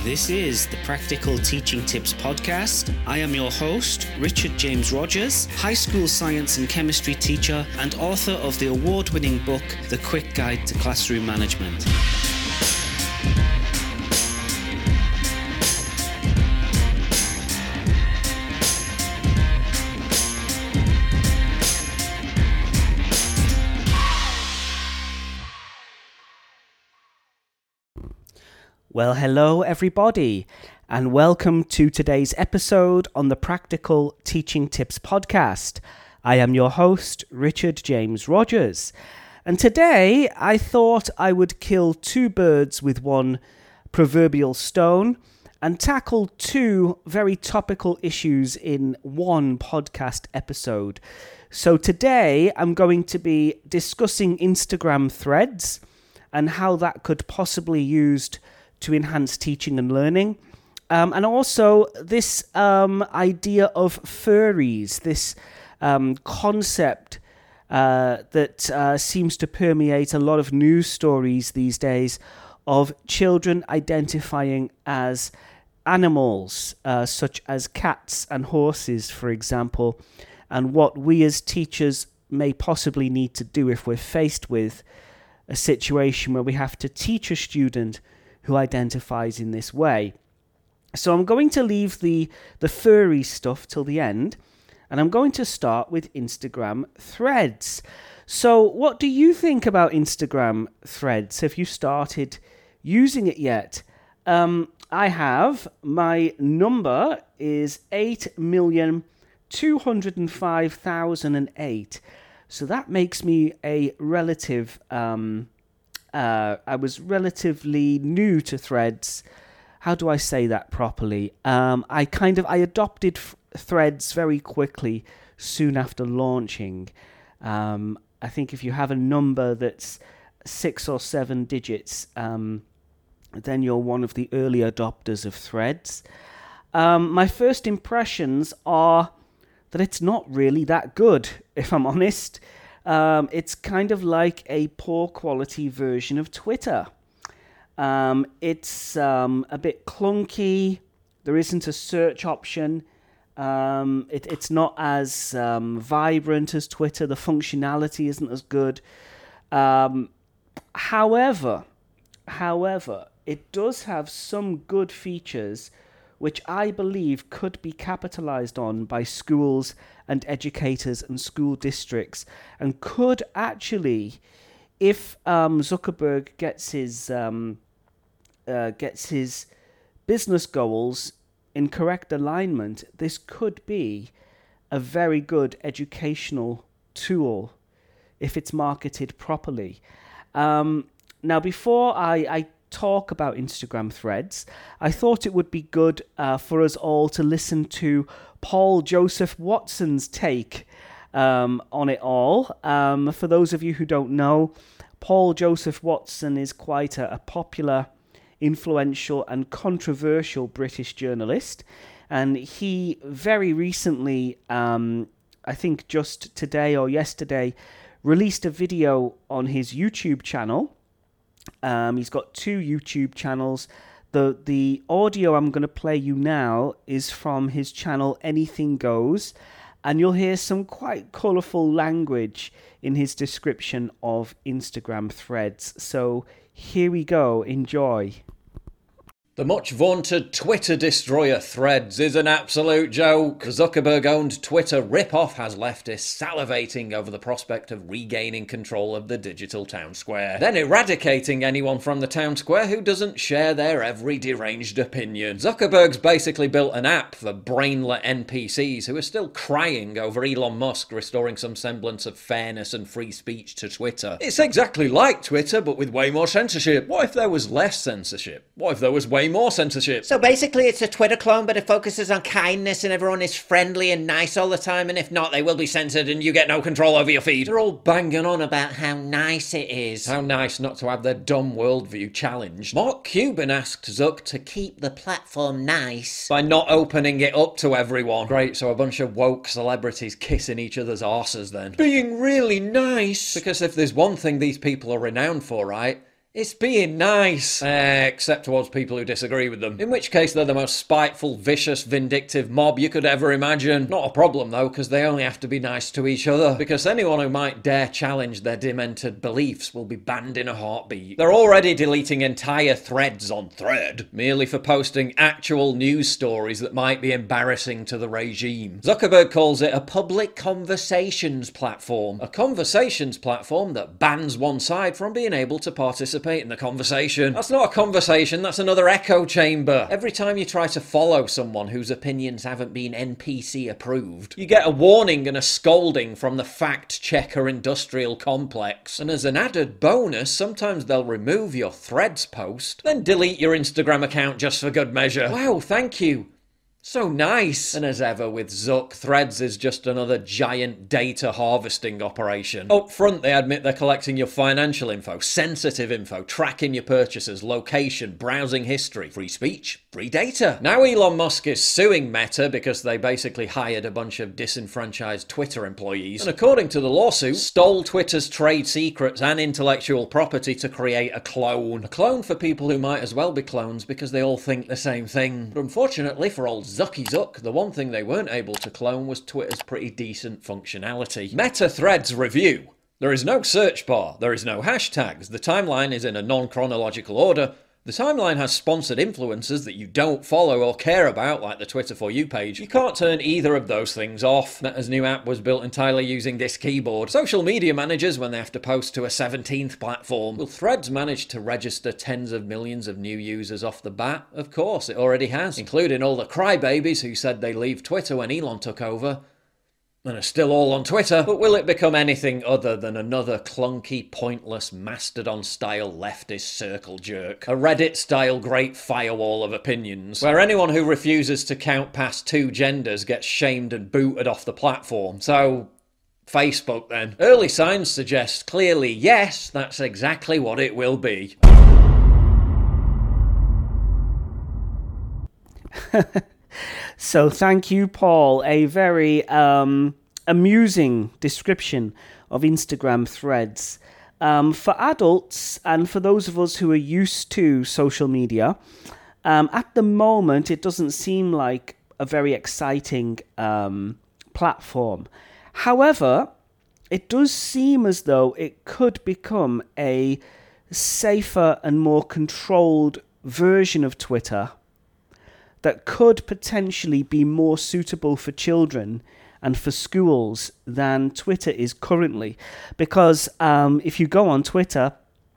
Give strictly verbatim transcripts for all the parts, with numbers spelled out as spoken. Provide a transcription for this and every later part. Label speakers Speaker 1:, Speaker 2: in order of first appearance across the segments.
Speaker 1: This is the Practical Teaching Tips Podcast. I am your host, Richard James Rogers, high school science and chemistry teacher and author of the award-winning book, The Quick Guide to Classroom Management. Well, hello everybody, and welcome to today's episode on the Practical Teaching Tips Podcast. I am your host, Richard James Rogers, and today I thought I would kill two birds with one proverbial stone and tackle two very topical issues in one podcast episode. So today I'm going to be discussing Instagram threads and how that could possibly be used to enhance teaching and learning. Um, and also this um, idea of furries, this um, concept uh, that uh, seems to permeate a lot of news stories these days of children identifying as animals, uh, such as cats and horses, for example, and what we as teachers may possibly need to do if we're faced with a situation where we have to teach a student who identifies in this way. So I'm going to leave the, the furry stuff till the end, and I'm going to start with Instagram threads. So what do you think about Instagram threads? Have you started using it yet? Um, I have. My number is eight million two hundred five thousand eight. So that makes me a relative... Um, Uh, I was relatively new to Threads. How do I say that properly? Um, I kind of I adopted f- Threads very quickly soon after launching. Um, I think if you have a number that's six or seven digits, um, then you're one of the early adopters of Threads. Um, my first impressions are that it's not really that good, if I'm honest. Um, it's kind of like a poor quality version of Twitter. Um, it's um, a bit clunky. There isn't a search option. Um, it, it's not as um, vibrant as Twitter. The functionality isn't as good. Um, however, however, it does have some good features which I believe could be capitalized on by schools and educators and school districts, and could actually, if um, Zuckerberg gets his um, uh, gets his business goals in correct alignment, this could be a very good educational tool if it's marketed properly. Um, now, before I, I talk about Instagram threads, I thought it would be good uh, for us all to listen to Paul Joseph Watson's take um, on it all. Um, for those of you who don't know, Paul Joseph Watson is quite a, a popular, influential and controversial British journalist, and he very recently, um, I think just today or yesterday, released a video on his YouTube channel. Um, he's got two YouTube channels. The the audio I'm going to play you now is from his channel Anything Goes, and you'll hear some quite colourful language in his description of Instagram threads. So here we go. Enjoy.
Speaker 2: The much-vaunted Twitter destroyer Threads is an absolute joke. Zuckerberg-owned Twitter rip-off has leftists salivating over the prospect of regaining control of the digital town square, then eradicating anyone from the town square who doesn't share their every deranged opinion. Zuckerberg's basically built an app for brainlet N P Cs who are still crying over Elon Musk restoring some semblance of fairness and free speech to Twitter. It's exactly like Twitter, but with way more censorship. What if there was less censorship? What if there was way more censorship?
Speaker 3: So basically it's a Twitter clone, but it focuses on kindness and everyone is friendly and nice all the time, and if not, they will be censored and you get no control over your feed. They're all banging on about how nice it is.
Speaker 2: How nice not to have their dumb worldview challenged. Mark Cuban asked Zuck to
Speaker 3: Keep the platform nice
Speaker 2: by not opening it up to everyone. Great, so a bunch of woke celebrities kissing each other's arses then. Being really nice. Because if there's one thing these people are renowned for, right, It's being nice, uh, except towards people who disagree with them. In which case they're the most spiteful, vicious, vindictive mob you could ever imagine. Not a problem though, because they only have to be nice to each other. Because anyone who might dare challenge their demented beliefs will be banned in a heartbeat. They're already deleting entire threads on Thread, merely for posting actual news stories that might be embarrassing to the regime. Zuckerberg calls it a public conversations platform. A conversations platform that bans one side from being able to participate in the conversation. That's not a conversation, that's another echo chamber. Every time you try to follow someone whose opinions haven't been N P C approved, you get a warning and a scolding from the fact-checker industrial complex. And as an added bonus, sometimes they'll remove your Threads post, then delete your Instagram account just for good measure. Wow, thank you. So nice. And as ever with Zuck, Threads is just another giant data harvesting operation. Up front, they admit they're collecting your financial info, sensitive info, tracking your purchases, location, browsing history, free speech, free data. Now Elon Musk is suing Meta because they basically hired a bunch of disenfranchised Twitter employees, and according to the lawsuit, stole Twitter's trade secrets and intellectual property to create a clone. A clone for people who might as well be clones because they all think the same thing. But unfortunately for old Zucky Zuck, the one thing they weren't able to clone was Twitter's pretty decent functionality. Meta Threads review. There is no search bar, there is no hashtags, the timeline is in a non-chronological order, the timeline has sponsored influencers that you don't follow or care about, like the Twitter For You page. You can't turn either of those things off. Meta's new app was built entirely using this keyboard. Social media managers, when they have to post to a seventeenth platform. Will Threads manage to register tens of millions of new users off the bat? Of course, it already has, including all the crybabies who said they'd leave Twitter when Elon took over, and are still all on Twitter. But will it become anything other than another clunky, pointless, Mastodon-style leftist circle jerk? A Reddit-style great firewall of opinions, where anyone who refuses to count past two genders gets shamed and booted off the platform. So, Facebook then. Early signs suggest clearly, yes, that's exactly what it will be.
Speaker 1: So thank you, Paul. A very um, amusing description of Instagram Threads. Um, for adults and for those of us who are used to social media, um, at the moment it doesn't seem like a very exciting um, platform. However, it does seem as though it could become a safer and more controlled version of Twitter that could potentially be more suitable for children and for schools than Twitter is currently. Because um, if you go on Twitter,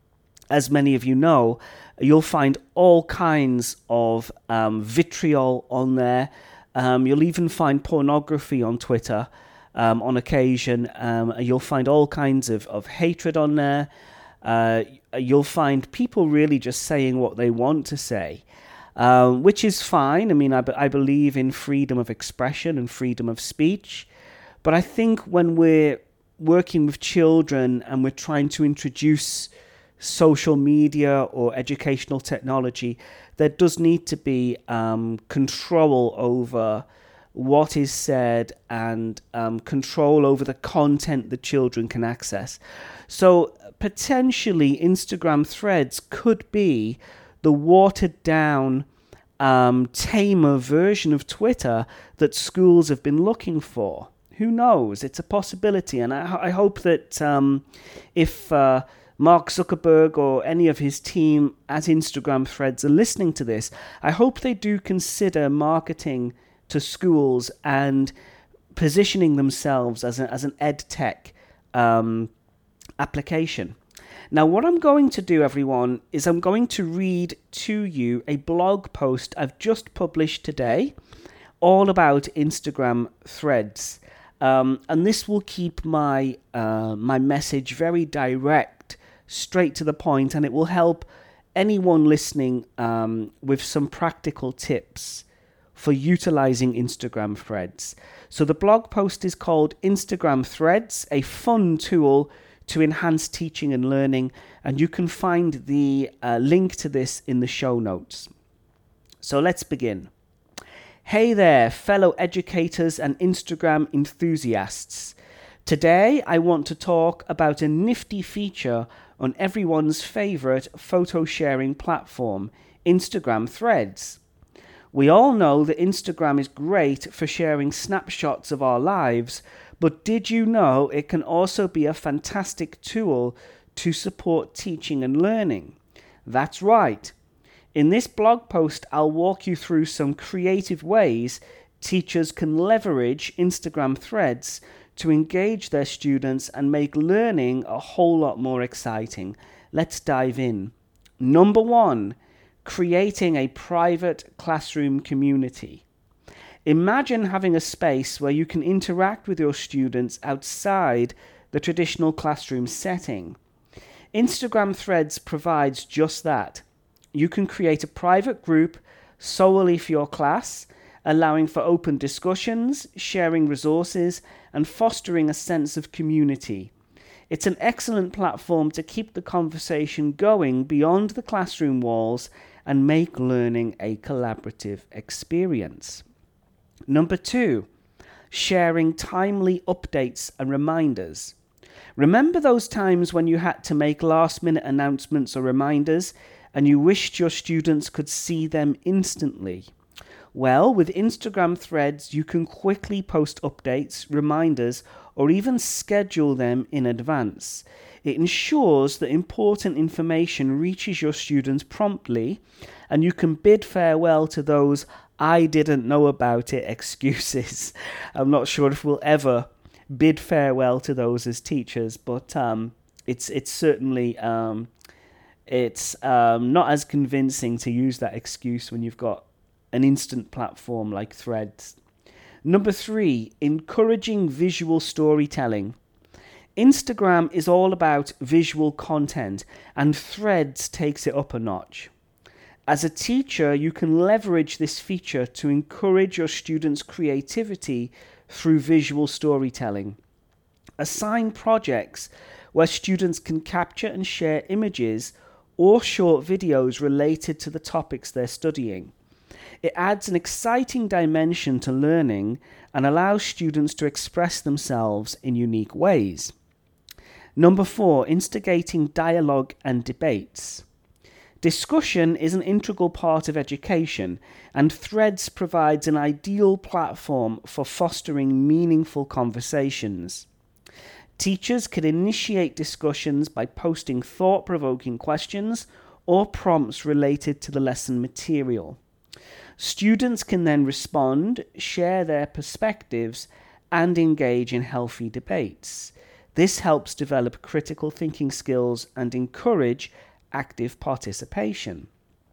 Speaker 1: as many of you know, you'll find all kinds of um, vitriol on there. Um, you'll even find pornography on Twitter um, on occasion. Um, you'll find all kinds of, of hatred on there. Uh, you'll find people really just saying what they want to say. Um, which is fine. I mean, I, I believe in freedom of expression and freedom of speech. But I think when we're working with children and we're trying to introduce social media or educational technology, there does need to be um, control over what is said and um, control over the content that children can access. So potentially Instagram Threads could be the watered-down, um, tamer version of Twitter that schools have been looking for. Who knows? It's a possibility, and I, I hope that um, if uh, Mark Zuckerberg or any of his team at Instagram Threads are listening to this, I hope they do consider marketing to schools and positioning themselves as, a, as an ed tech um, application. Now, what I'm going to do, everyone, is I'm going to read to you a blog post I've just published today all about Instagram Threads. Um, and this will keep my uh, my message very direct, straight to the point, and it will help anyone listening um, with some practical tips for utilizing Instagram Threads. So the blog post is called Instagram Threads, a fun tool to enhance teaching and learning, and you can find the uh, link to this in the show notes. So let's begin. Hey there, fellow educators and Instagram enthusiasts. Today I want to talk about a nifty feature on everyone's favourite photo sharing platform, Instagram Threads. We all know that Instagram is great for sharing snapshots of our lives, but did you know it can also be a fantastic tool to support teaching and learning? That's right. In this blog post, I'll walk you through some creative ways teachers can leverage Instagram Threads to engage their students and make learning a whole lot more exciting. Let's dive in. Number one, creating a private classroom community. Imagine having a space where you can interact with your students outside the traditional classroom setting. Instagram Threads provides just that. You can create a private group solely for your class, allowing for open discussions, sharing resources, and fostering a sense of community. It's an excellent platform to keep the conversation going beyond the classroom walls and make learning a collaborative experience. Number two, sharing timely updates and reminders. Remember those times when you had to make last-minute announcements or reminders and you wished your students could see them instantly? Well, with Instagram Threads, you can quickly post updates, reminders, or even schedule them in advance. It ensures that important information reaches your students promptly, and you can bid farewell to those "I didn't know about it" excuses. I'm not sure if we'll ever bid farewell to those as teachers, but um, it's it's certainly um, it's um, not as convincing to use that excuse when you've got an instant platform like Threads. Number three, encouraging visual storytelling. Instagram is all about visual content, and Threads takes it up a notch. As a teacher, you can leverage this feature to encourage your students' creativity through visual storytelling. Assign projects where students can capture and share images or short videos related to the topics they're studying. It adds an exciting dimension to learning and allows students to express themselves in unique ways. Number four, instigating dialogue and debates. Discussion is an integral part of education, and Threads provides an ideal platform for fostering meaningful conversations. Teachers can initiate discussions by posting thought-provoking questions or prompts related to the lesson material. Students can then respond, share their perspectives, and engage in healthy debates. This helps develop critical thinking skills and encourage active participation.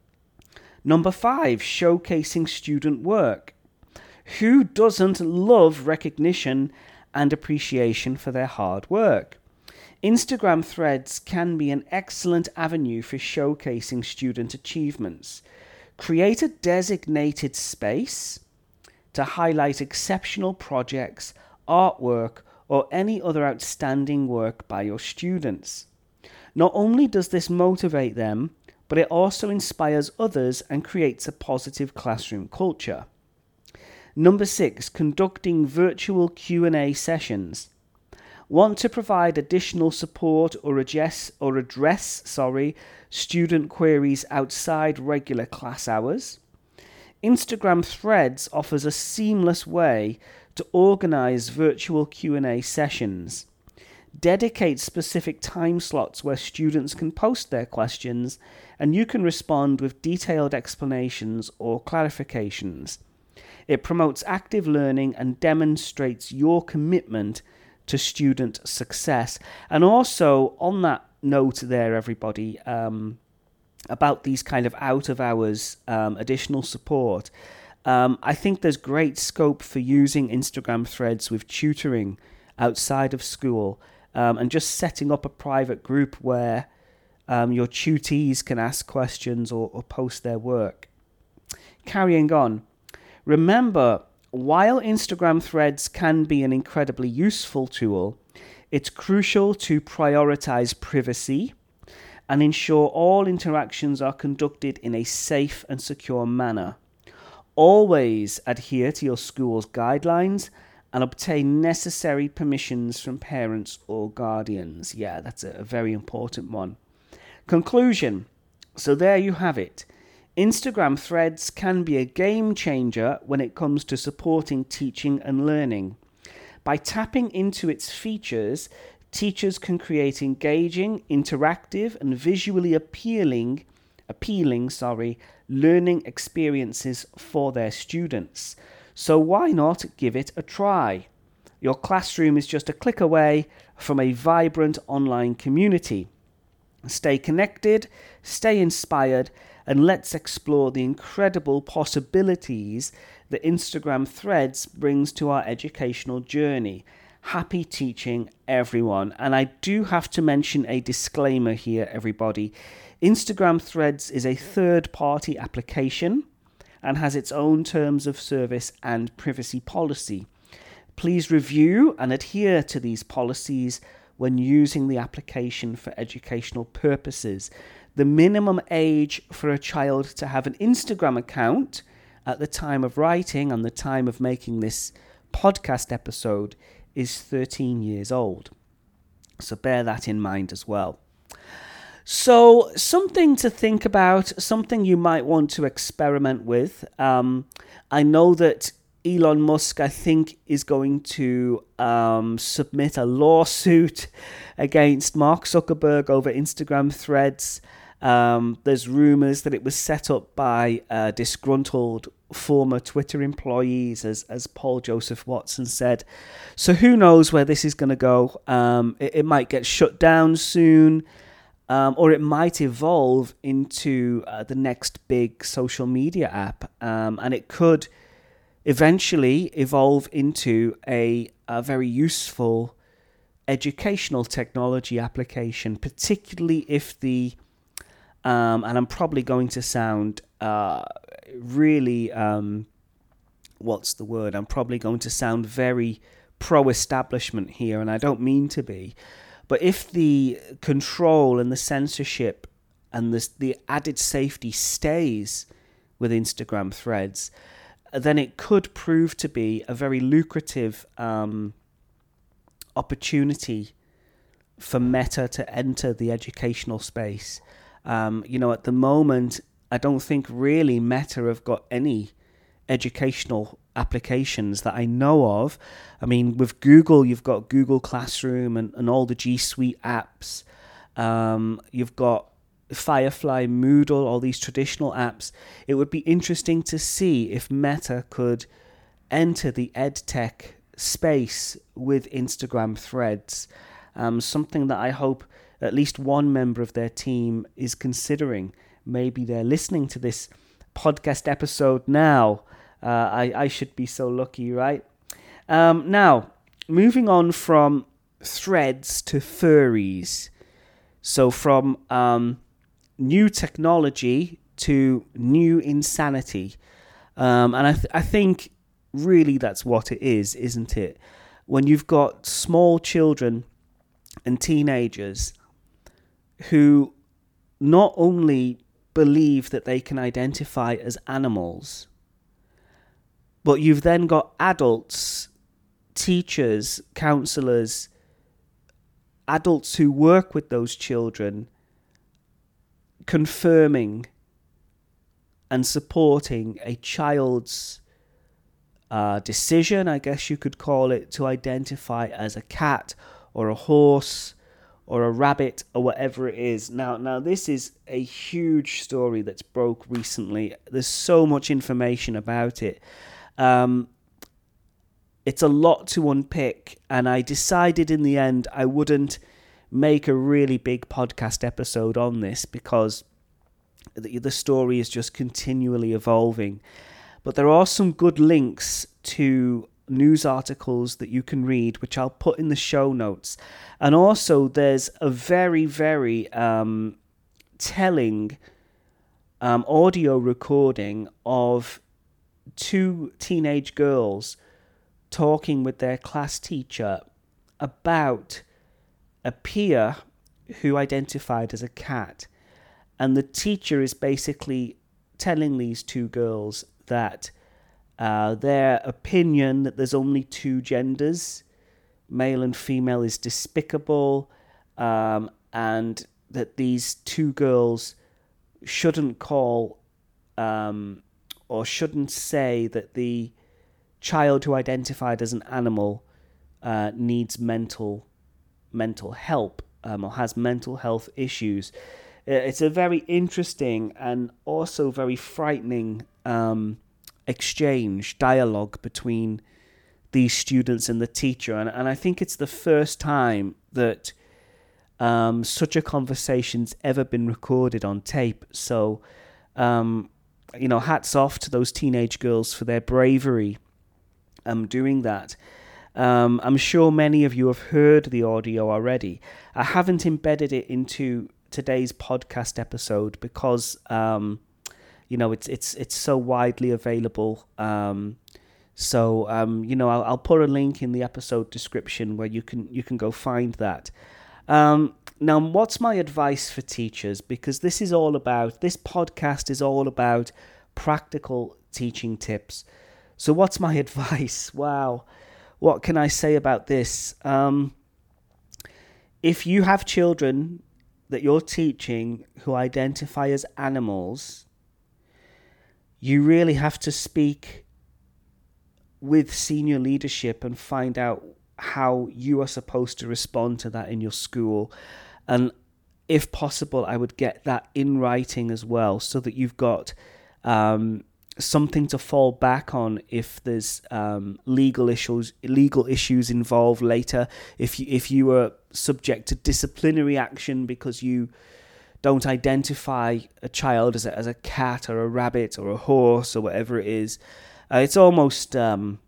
Speaker 1: Number five, showcasing student work. Who doesn't love recognition and appreciation for their hard work? Instagram Threads can be an excellent avenue for showcasing student achievements. Create a designated space to highlight exceptional projects, artwork, or any other outstanding work by your students. Not only does this motivate them, but it also inspires others and creates a positive classroom culture. Number six, conducting virtual Q and A sessions. Want to provide additional support or address, or address sorry, student queries outside regular class hours? Instagram Threads offers a seamless way to organize virtual Q and A sessions. Dedicate specific time slots where students can post their questions and you can respond with detailed explanations or clarifications. It promotes active learning and demonstrates your commitment to student success. And also, on that note there, everybody, um, about these kind of out-of-hours um, additional support, um, I think there's great scope for using Instagram Threads with tutoring outside of school, um, and just setting up a private group where um, your tutees can ask questions or, or post their work. Carrying on, remember, while Instagram Threads can be an incredibly useful tool, it's crucial to prioritize privacy and ensure all interactions are conducted in a safe and secure manner. Always adhere to your school's guidelines and obtain necessary permissions from parents or guardians. Yeah, that's a, a very important one. Conclusion. So there you have it. Instagram Threads can be a game changer when it comes to supporting teaching and learning. By tapping into its features, teachers can create engaging, interactive, and visually appealing, appealing, sorry, learning experiences for their students. So why not give it a try? Your classroom is just a click away from a vibrant online community. Stay connected, stay inspired, and let's explore the incredible possibilities that Instagram Threads brings to our educational journey. Happy teaching, everyone. And I do have to mention a disclaimer here, everybody. Instagram Threads is a third-party application and has its own terms of service and privacy policy. Please review and adhere to these policies when using the application for educational purposes. The minimum age for a child to have an Instagram account at the time of writing and the time of making this podcast episode is thirteen years old. So bear that in mind as well. So something to think about, something you might want to experiment with. Um, I know that Elon Musk, I think, is going to um, submit a lawsuit against Mark Zuckerberg over Instagram Threads. Um, there's rumours that it was set up by uh, disgruntled former Twitter employees, as, as Paul Joseph Watson said. So who knows where this is going to go. Um, it, it might get shut down soon, um, or it might evolve into uh, the next big social media app. Um, and it could eventually evolve into a, a very useful educational technology application, particularly if the Um, and I'm probably going to sound uh, really, um, what's the word? I'm probably going to sound very pro-establishment here, and I don't mean to be. But if the control and the censorship and the, the added safety stays with Instagram Threads, then it could prove to be a very lucrative um, opportunity for Meta to enter the educational space. Um, you know, at the moment, I don't think really Meta have got any educational applications that I know of. I mean, with Google, you've got Google Classroom and, and all the G Suite apps. Um, you've got Firefly, Moodle, all these traditional apps. It would be interesting to see if Meta could enter the EdTech space with Instagram Threads. Um, something that I hope at least one member of their team is considering. Maybe they're listening to this podcast episode now. Uh, I, I should be so lucky, right? Um, now, moving on from threads to furries. So from um, new technology to new insanity. Um, and I, th- I think really that's what it is, isn't it? When you've got small children and teenagers who not only believe that they can identify as animals, but you've then got adults, teachers, counsellors, adults who work with those children confirming and supporting a child's uh, decision, I guess you could call it, to identify as a cat or a horse or a rabbit or whatever it is. Now, now this is a huge story that's broke recently. There's so much information about it. Um, it's a lot to unpick, and I decided in the end I wouldn't make a really big podcast episode on this because the, the story is just continually evolving. But there are some good links to news articles that you can read, which I'll put in the show notes. And also there's a very, very um, telling um, audio recording of two teenage girls talking with their class teacher about a peer who identified as a cat. And the teacher is basically telling these two girls that Uh, their opinion that there's only two genders, male and female, is despicable, um, and that these two girls shouldn't call um, or shouldn't say that the child who identified as an animal uh, needs mental mental help um, or has mental health issues. It's a very interesting and also very frightening um, exchange, dialogue between these students and the teacher. And, and I think it's the first time that um, such a conversation's ever been recorded on tape. So, um, you know, hats off to those teenage girls for their bravery um, doing that. Um, I'm sure many of you have heard the audio already. I haven't embedded it into today's podcast episode because, um, you know, it's it's it's so widely available. Um, so, um, you know, I'll, I'll put a link in the episode description where you can you can go find that. Um, now, what's my advice for teachers? Because this is all about, this podcast is all about practical teaching tips. So what's my advice? Wow. What can I say about this? Um, if you have children that you're teaching who identify as animals, you really have to speak with senior leadership and find out how you are supposed to respond to that in your school. And if possible, I would get that in writing as well, so that you've got um, something to fall back on if there's um, legal issues legal issues involved later. If you, if you were subject to disciplinary action because you don't identify a child as a, as a cat or a rabbit or a horse or whatever it is, uh, it's almost um,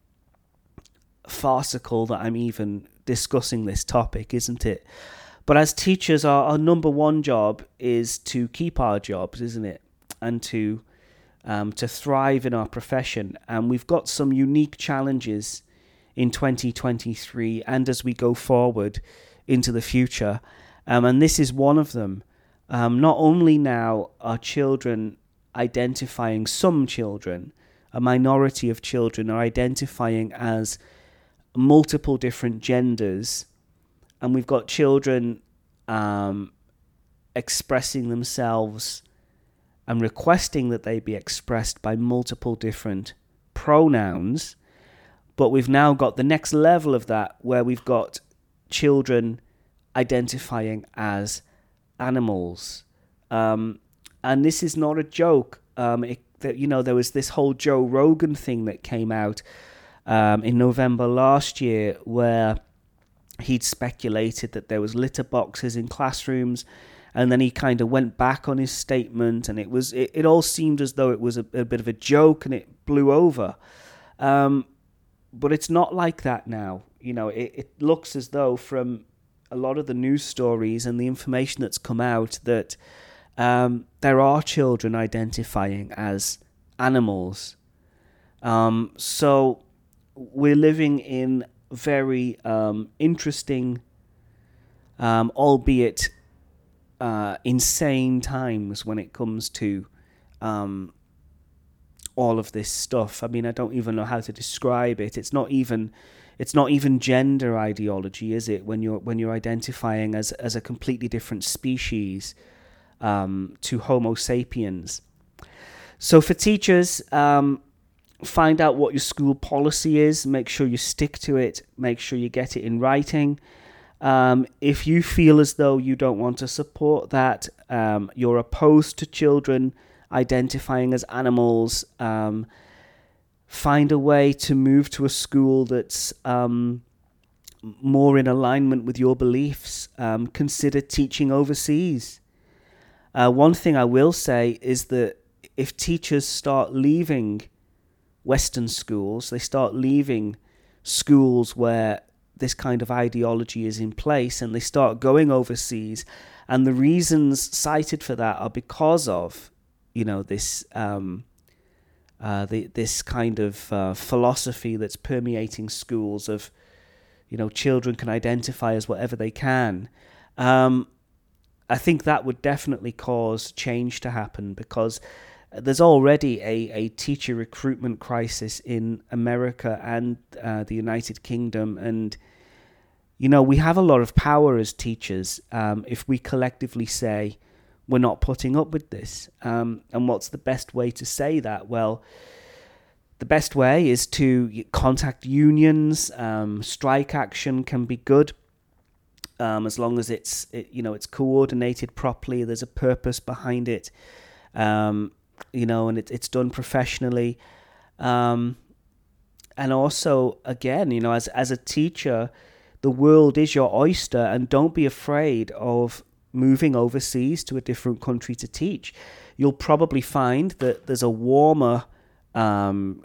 Speaker 1: farcical that I'm even discussing this topic, isn't it? But as teachers, our, our number one job is to keep our jobs, isn't it? And to um, to thrive in our profession. And we've got some unique challenges in twenty twenty-three and as we go forward into the future. Um, and this is one of them. Um, not only now are children identifying, some children, a minority of children are identifying as multiple different genders, and we've got children um, expressing themselves and requesting that they be expressed by multiple different pronouns. But we've now got the next level of that, where we've got children identifying as animals. Um, and this is not a joke. Um, it, that, you know, there was this whole Joe Rogan thing that came out um, in November last year, where he'd speculated that there was litter boxes in classrooms, and then he kind of went back on his statement, and it was it, it all seemed as though it was a, a bit of a joke, and it blew over. Um, but it's not like that now. You know, it, it looks as though from a lot of the news stories and the information that's come out that um, there are children identifying as animals. Um, so we're living in very um, interesting, um, albeit uh, insane times when it comes to um, all of this stuff. I mean, I don't even know how to describe it. It's not even, it's not even gender ideology, is it? When you're when you're identifying as as a completely different species um, to Homo sapiens. So for teachers, um, find out what your school policy is. Make sure you stick to it. Make sure you get it in writing. Um, if you feel as though you don't want to support that, um, you're opposed to children identifying as animals, um, find a way to move to a school that's um, more in alignment with your beliefs. Um, consider teaching overseas. Uh, one thing I will say is that if teachers start leaving Western schools, they start leaving schools where this kind of ideology is in place, and they start going overseas, and the reasons cited for that are because of, you know, this um, uh, the, this kind of uh, philosophy that's permeating schools of, you know, children can identify as whatever they can. Um, I think that would definitely cause change to happen, because there's already a, a teacher recruitment crisis in America and uh, the United Kingdom. And, you know, we have a lot of power as teachers um, if we collectively say we're not putting up with this. Um, and what's the best way to say that? Well, the best way is to contact unions. Um, strike action can be good. Um, as long as it's it, you know it's coordinated properly, there's a purpose behind it, um, you know, and it, it's done professionally, um, and also again, you know, as as a teacher, the world is your oyster, and don't be afraid of moving overseas to a different country to teach. You'll probably find that there's a warmer um,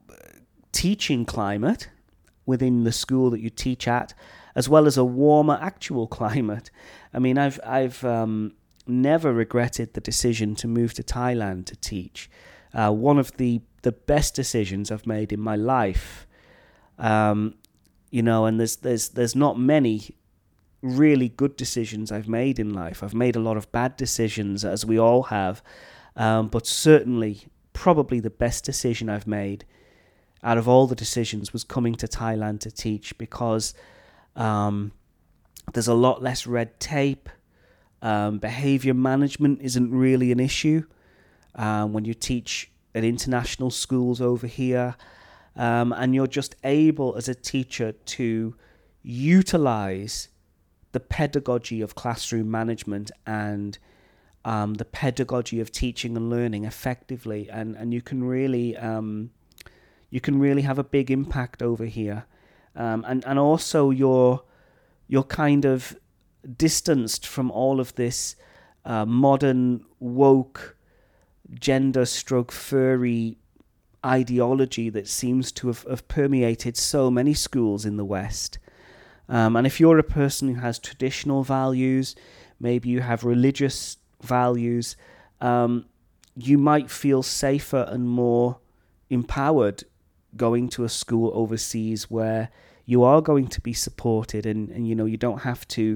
Speaker 1: teaching climate within the school that you teach at, as well as a warmer actual climate. I mean, I've I've um, never regretted the decision to move to Thailand to teach. Uh, one of the, the best decisions I've made in my life. Um, you know, and there's there's there's not many really good decisions I've made in life. I've made a lot of bad decisions, as we all have, um, but certainly, probably the best decision I've made out of all the decisions was coming to Thailand to teach, because Um, there's a lot less red tape. Um, behavior management isn't really an issue um, when you teach at international schools over here. Um, and you're just able as a teacher to utilize the pedagogy of classroom management and um, the pedagogy of teaching and learning effectively. And, and you can really um, you can really have a big impact over here. Um, and, and also you're, you're kind of distanced from all of this uh, modern, woke, gender-stroke furry ideology that seems to have, have permeated so many schools in the West. Um, and if you're a person who has traditional values, maybe you have religious values, um, you might feel safer and more empowered going to a school overseas where you are going to be supported, and, and you know, you don't have to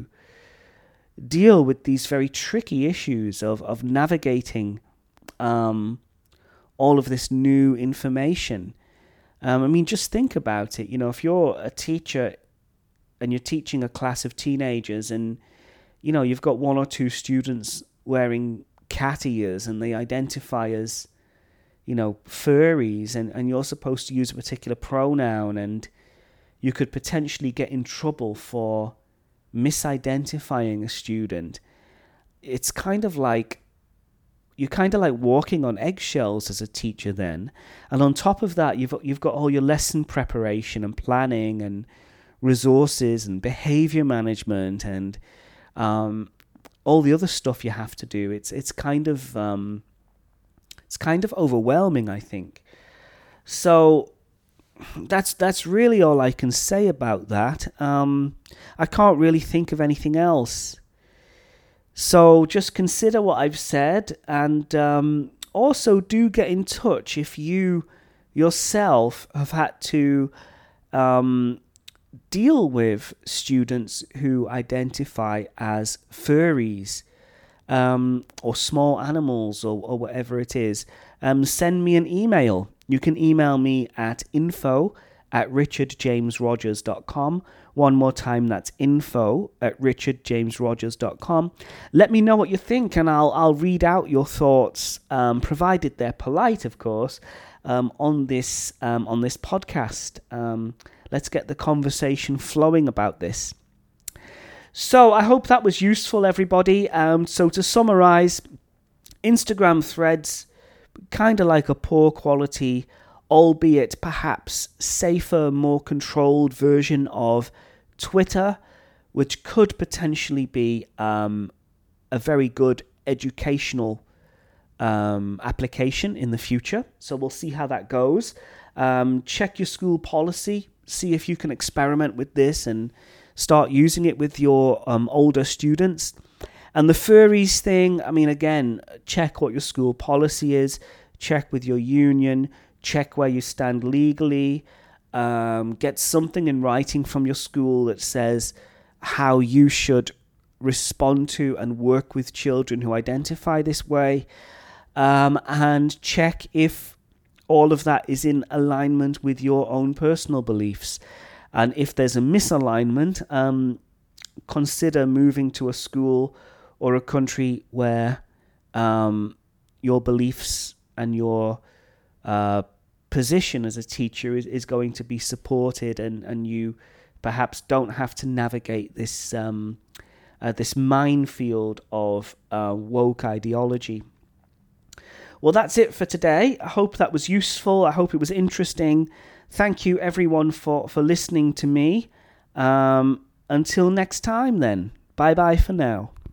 Speaker 1: deal with these very tricky issues of, of navigating um, all of this new information. Um, I mean, just think about it. You know, if you're a teacher and you're teaching a class of teenagers and, you know, you've got one or two students wearing cat ears and they identify as, you know, furries, and, and you're supposed to use a particular pronoun, and you could potentially get in trouble for misidentifying a student. It's kind of like, you're kind of like walking on eggshells as a teacher then. And on top of that, you've you've got all your lesson preparation and planning and resources and behavior management and um, all the other stuff you have to do. It's it's kind of um, it's kind of overwhelming, I think. So that's that's really all I can say about that. Um, I can't really think of anything else. So just consider what I've said, and um, also do get in touch if you yourself have had to um, deal with students who identify as furries um, or small animals or, or whatever it is. Um, send me an email. You can email me at info at richard james rogers dot com. One more time, that's info at richard james rogers dot com. Let me know what you think, and I'll I'll read out your thoughts, um, provided they're polite, of course, um, on this um, on this podcast. Um, let's get the conversation flowing about this. So I hope that was useful, everybody. Um, so to summarize, Instagram threads, kind of like a poor quality, albeit perhaps safer, more controlled version of Twitter, which could potentially be um, a very good educational um, application in the future. So we'll see how that goes. Um, check your school policy, see if you can experiment with this and start using it with your um, older students. And the furries thing, I mean, again, check what your school policy is, check with your union, check where you stand legally, um, get something in writing from your school that says how you should respond to and work with children who identify this way. um, and check if all of that is in alignment with your own personal beliefs. And if there's a misalignment, um, consider moving to a school or a country where um, your beliefs and your uh, position as a teacher is, is going to be supported, and, and you perhaps don't have to navigate this um, uh, this minefield of uh, woke ideology. Well, that's it for today. I hope that was useful. I hope it was interesting. Thank you, everyone, for, for listening to me. Um, until next time, then. Bye-bye for now.